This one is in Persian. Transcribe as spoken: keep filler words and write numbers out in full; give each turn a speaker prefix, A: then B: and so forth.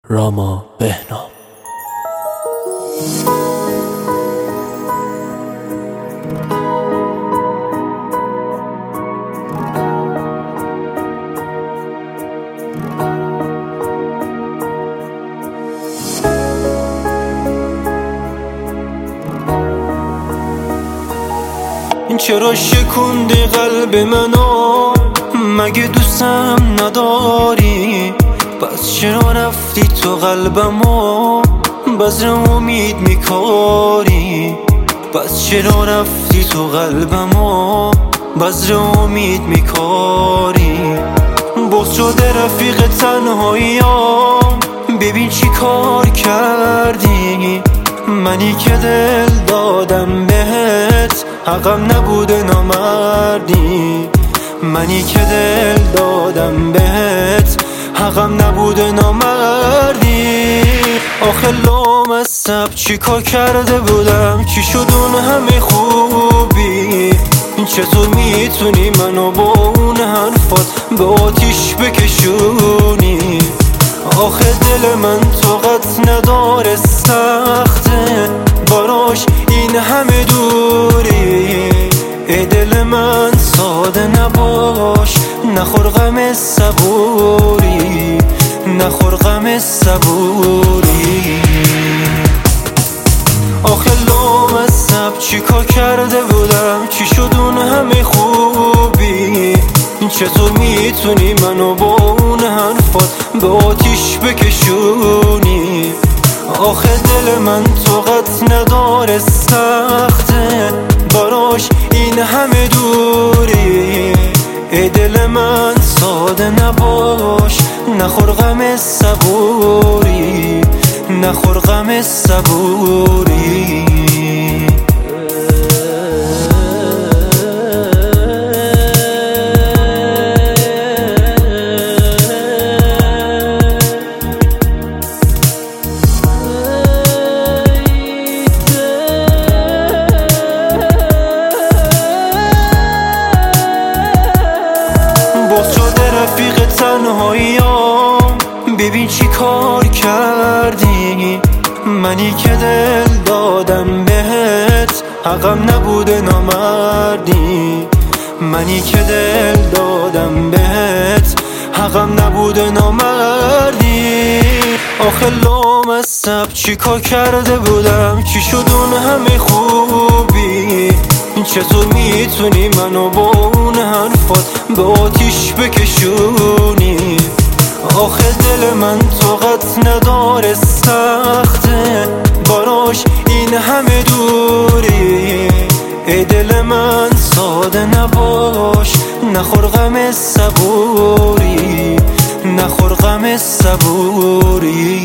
A: راما بهنام.
B: چرا شکوندی قلب منو؟ مگه دوستم نداری؟ پس چرا رفتی تو قلبمو بذر امید میکاری؟ پس چرا رفتی تو قلبمو بذر امید میکاری؟ بغض شده رفیق تنهاییام، ببین چی کار کردی. منی که دل دادم بهت حقم نبوده نامردی. منی که دل دادم بهت حقم نبوده نامردی. آخه لامصب چی کار کرده بودم چی شد اون همه خوبی؟ چطور میتونی منو با اون حرفات به آتیش بکشونی؟ آخه دل من طاقت نداره، سخته براش این همه دوری. ای دل من ساده نباش، نخور غم صبوری، نخور غم صبوری. آخه لامصب چی کار کرده بودم چی شد اون همه خوبی؟ چطور میتونی منو با اون حرفات به آتیش بکشونی؟ آخه دل من طاقت نداره، سخته براش این همه دوری. ای دل من ساده نباش، نخور غم صبوری، نخور غم صبوری. رفیق تنهاییام، ببین چی کار کردی. منی که دل دادم بهت حقم نبوده نامردی. منی که دل دادم بهت حقم نبوده نامردی. آخه لامصب چی کار کرده بودم چی شد اون همه خوبی؟ چطور میتونی منو با اون حرفات به آتیش بکشونی؟ آخه دل من طاقت نداره، سخته براش این همه دوری. ای دل من ساده نباش، نخور غم صبوری، نخور غم صبوری.